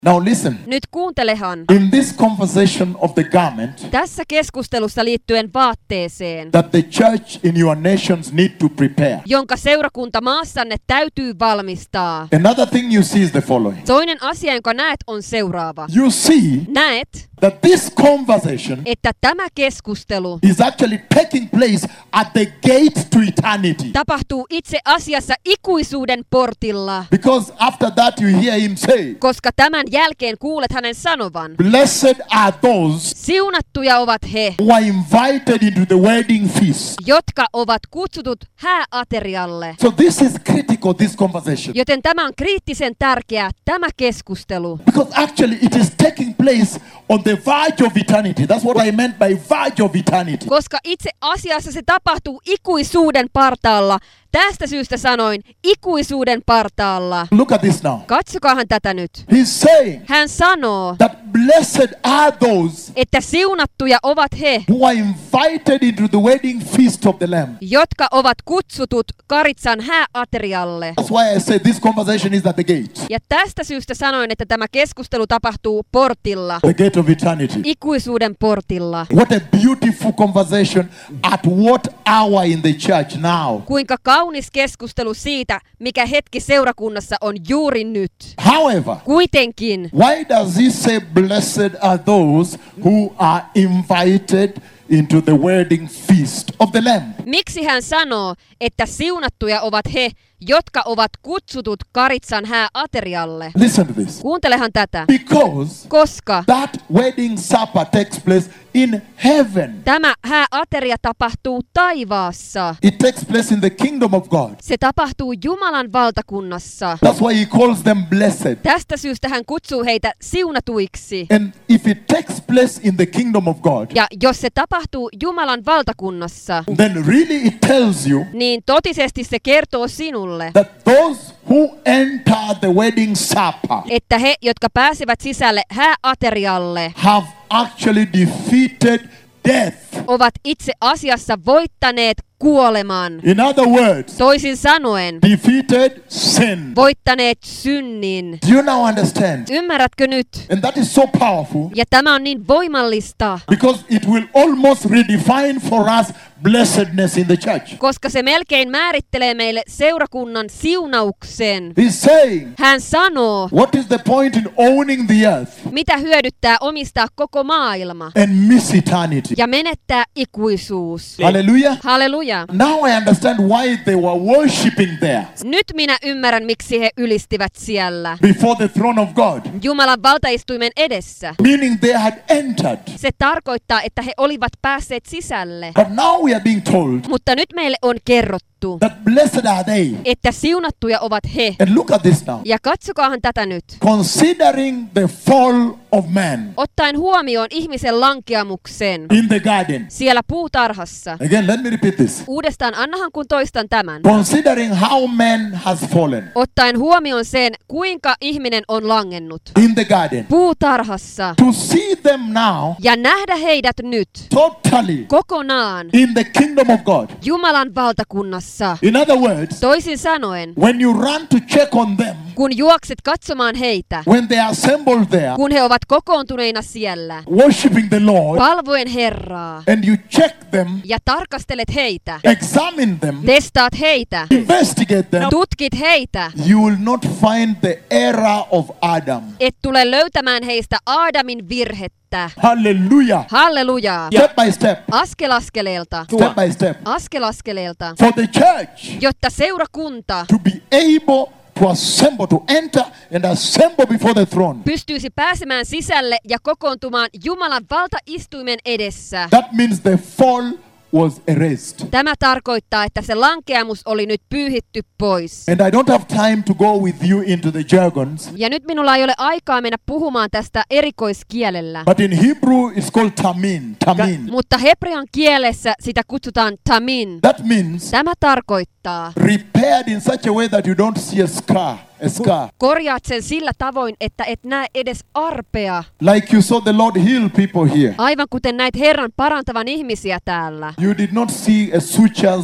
Now listen. Nyt kuuntelehan. In this conversation of the garment Tässä keskustelussa liittyen vaatteeseen, that the church in your nations need to prepare, jonka seurakunta maassanne täytyy valmistaa. another thing you see is the following. Toinen asia, jonka näet, on seuraava. You see Näet, that this conversation että tämä keskustelu is actually taking place at the gate to eternity. tapahtuu itse asiassa ikuisuuden portilla, Because after that you hear him say, koska tämän jälkeen kuulet hänen sanovan, blessed are those siunattuja ovat he, who are invited into the wedding feast. jotka ovat kutsutut hääaterialle. So this is critical, this conversation. Joten tämä on kriittisen tärkeää, tämä keskustelu. Because actually it is taking place on the verge of eternity. That's what I meant by verge of eternity. Koska itse asiassa se tapahtuu ikuisuuden partaalla. Tästä syystä sanoin ikuisuuden partaalla. Look at this now. Katsokaahan tätä nyt. He's saying Hän sanoo, that blessed are those että siunattuja ovat he, who are invited into the wedding feast of the Lamb. jotka ovat kutsutut Karitsan hääaterialle. That's why I say this conversation is at the gate. Ja tästä syystä sanoin, että tämä keskustelu tapahtuu portilla, The gate of eternity. ikuisuuden portilla. What a beautiful conversation at what hour in the church now. Kuinka kaunis keskustelu siitä, mikä hetki seurakunnassa on juuri nyt. However, Kuitenkin, why does he say blessed are those who are invited into the wedding feast of the Lamb? miksi hän sanoo, että siunattuja ovat he, jotka ovat kutsutut Karitsan hääaterialle? Listen to this. Kuuntelehan tätä. Because Koska that wedding supper takes place in heaven. tämä hääateria tapahtuu taivaassa. It takes place in the kingdom of God. Se tapahtuu Jumalan valtakunnassa. That's why he calls them blessed. Tästä syystä hän kutsuu heitä siunatuiksi. And if it takes place in the kingdom of God, Ja jos se tapahtuu Jumalan valtakunnassa, then really it tells you niin totisesti se kertoo sinulle, that those who enter the wedding supper että he, jotka pääsevät sisälle hääaterialle, have actually defeated death. ovat itse asiassa voittaneet kuoleman. In other words, Toisin sanoen, defeated sin. voittaneet synnin. Do you now understand? Ymmärrätkö nyt? And that is so powerful Ja tämä on niin voimallista, because it will almost redefine for us blessedness in the church. koska se melkein määrittelee meille seurakunnan siunauksen. He's saying, Hän sanoo, what is the point in owning the earth mitä hyödyttää omistaa koko maailma and miss eternity? ja menettää ikuisuus. Hallelujah. Halleluja. Now I understand why they were worshipping there Nyt minä ymmärrän, miksi he ylistivät siellä before the throne of God. Jumalan valtaistuimen edessä. Meaning they had entered. Se tarkoittaa, että he olivat päässeet sisälle. But now we are being told Mutta nyt meille on kerrottu, that blessed are they. että siunattuja ovat he. And look at this now. Ja katsokaahan tätä nyt. Considering the fall of man Ottaen huomioon ihmisen lankeamuksen in the garden. siellä puutarhassa. Again, let me repeat this. Uudestaan annahan kun toistan tämän. Considering how man has fallen Ottaen huomioon sen, kuinka ihminen on langennut in the garden. puutarhassa. To see them now Ja nähdä heidät nyt totally kokonaan in the kingdom of God. Jumalan valtakunnassa. In other words, Toisin sanoen, when you run to check on them, kun juokset katsomaan heitä, when they are assembled there, kun he ovat kokoontuneina siellä, worshiping the Lord, palvoen Herraa, and you check them, ja tarkastelet heitä, examine them, testaat heitä, investigate them, tutkit heitä, you will not find the error of Adam. et tule löytämään heistä Aadamin virhettä. Hallelujah. Hallelujaa. Step by step. Askel askeleelta. Step by step. Askel askeleelta. For the church Jotta seurakunta to be able to assemble, to enter and assemble before the throne. pystyisi pääsemään sisälle ja kokoontumaan Jumalan valtaistuimen edessä. That means the fall was erased. Tämä tarkoittaa, että se lankeamus oli nyt pyyhitty pois. And I don't have time to go with you into the jargons, Ja nyt minulla ei ole aikaa mennä puhumaan tästä erikoiskielellä. but in Hebrew it's called tamin. Tamin. Mutta hebrean kielessä sitä kutsutaan tamin. That means Tämä tarkoittaa, repaired in such a way that you don't see a scar. A scar. korjaat sen sillä tavoin, että et näe edes arpea. Like you saw the Lord heal people here. Aivan kuten näit Herran parantavan ihmisiä täällä. You did not see a suture's stitch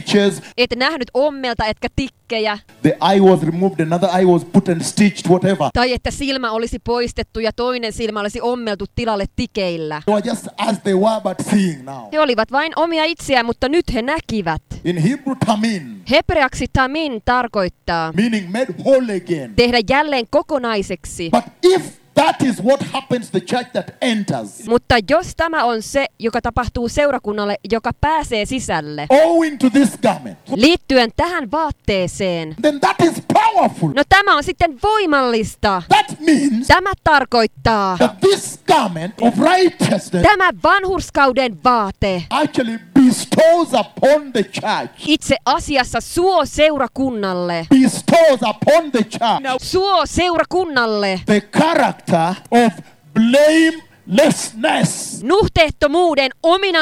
stitches. Et nähnyt ommelta etkä tikkejä, The eye was removed, another eye was put and stitched, whatever. tai että silmä olisi poistettu ja toinen silmä olisi ommeltu tilalle tikeillä. They were just as they were, but seeing now. He olivat vain omia itseään, mutta nyt he näkivät. In Hebrew, tamin, Hebreaksi tamin tarkoittaa meaning made whole again. tehdä jälleen kokonaiseksi. But if that is what happens to the church that enters, Mutta jos tämä on se, joka tapahtuu seurakunnalle, joka pääsee sisälle, owing to this garment, liittyen tähän vaatteeseen, then that is powerful. no tämä on sitten voimallista. That means Tämä tarkoittaa, that this garment of righteousness tämä vanhurskauden vaate actually bestows upon the church, itse asiassa suo seurakunnalle, suo seurakunnalle the character of blamelessness. nuhteettomuuden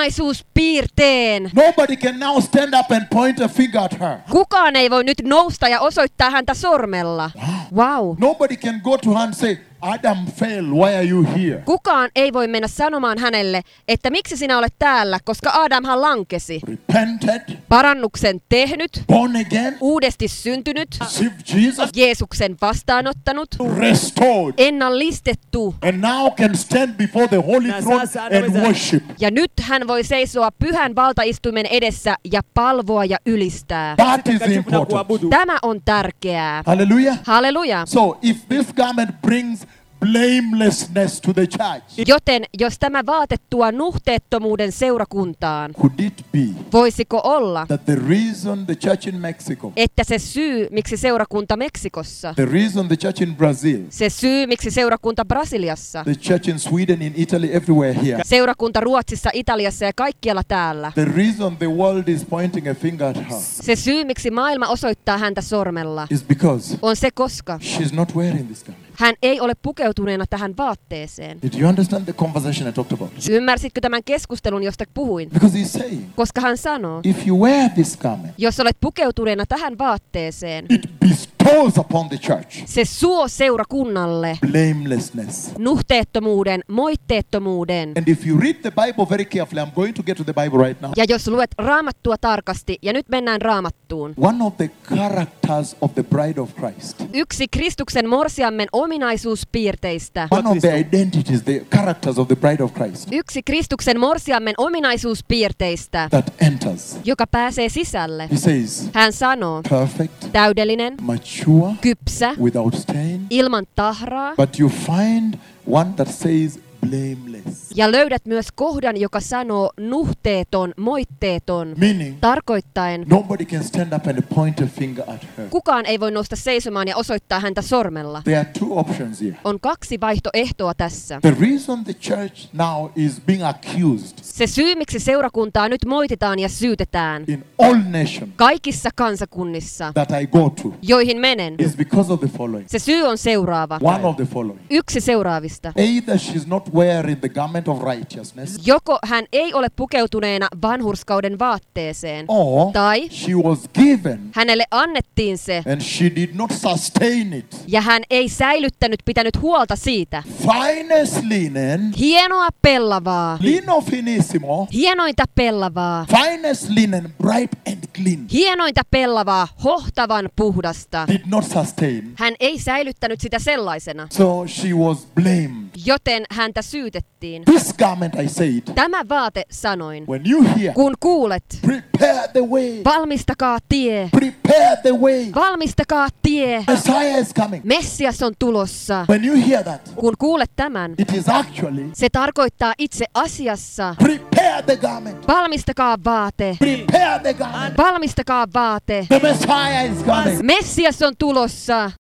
ominaisuuspiirteen. Nobody can now stand up and point a finger at her. Kukaan ei voi nyt nousta ja osoittaa häntä sormella. Wow. Nobody can go to her and say, Adam fell, why are you here? Kukaan ei voi mennä sanomaan hänelle, että miksi sinä olet täällä, koska Adamhan lankesi. Repented, Parannuksen tehnyt, born again, uudesti syntynyt, received Jesus, Jeesuksen vastaanottanut, restored, ennallistettu. and now can stand before the holy throne and worship. Ja nyt hän voi seisoa pyhän valtaistuimen edessä ja palvoa ja ylistää. That is important. Tämä on tärkeää. Hallelujah. Halleluja. So if this garment brings blamelessness to the church, Joten jos tämä vaate tuo nuhteettomuuden seurakuntaan, could it be voisiko olla, that the reason the church in Mexico, että se syy, miksi seurakunta Meksikossa, the reason the church in Brazil, se syy, miksi seurakunta Brasiliassa, the church in Sweden, in Italy, everywhere here, seurakunta Ruotsissa, Italiassa ja kaikkialla täällä, the reason the world is pointing a finger at her se syy, miksi maailma osoittaa häntä sormella, is because on se, koska she's not wearing this garment. hän ei ole pukeutuneena tähän vaatteeseen. Did you understand the conversation I talked about? Ymmärsitkö tämän keskustelun, josta puhuin? Because he's saying, Koska hän sanoo, if you wear this garment, jos olet pukeutuneena tähän vaatteeseen, it bestows upon the church se suo seurakunnalle blamelessness. nuhteettomuuden, moitteettomuuden. And if you read the Bible very carefully, I'm going to get to the Bible right now. Ja jos luet Raamattua tarkasti, ja nyt mennään Raamattuun, One of the characters of the bride of Christ, yksi Kristuksen morsiammen ominaisuuspiirteistä, one of the identities, the characters of the bride of Christ yksi Kristuksen morsiammen ominaisuuspiirteistä, that enters, joka pääsee sisälle. he says, Hän sanoo, perfect, täydellinen, mature, kypsä, without stain, ilman tahraa, but you find one that says blameless, ja löydät myös kohdan, joka sanoo nuhteeton, moitteeton, meaning tarkoittaen, nobody can stand up and point a finger at her. kukaan ei voi nousta seisomaan ja osoittaa häntä sormella. There are two options here. On kaksi vaihtoehtoa tässä. The reason the church now is being accused Se syy, miksi seurakuntaa nyt moititaan ja syytetään in all nations kaikissa kansakunnissa, that I go to joihin menen, is because of the following. se syy on seuraava. One of the following. Yksi seuraavista. Either she's not wearing the garment of righteousness, Joko hän ei ole pukeutuneena vanhurskauden vaatteeseen, or tai she was given hänelle annettiin se, and she did not sustain it. ja hän ei säilyttänyt, pitänyt huolta siitä. Finest linen, Hienoa pellavaa, lino finissimo, hienointa pellavaa, finest linen, bright and clean, hienointa pellavaa, hohtavan puhdasta. did not sustain. Hän ei säilyttänyt sitä sellaisena, So she was blamed. joten häntä syytettiin. This garment, I said, Tämä vaate sanoin, when you hear, kun kuulet, prepare the way, valmistakaa tie, prepare the way. valmistakaa tie, Messiah is coming. Messias on tulossa. When you hear that, Kun kuulet tämän, it is actually se tarkoittaa itse asiassa, prepare the garment. valmistakaa vaate, Prepare the garment. valmistakaa vaate, The Messiah is coming. Messias on tulossa.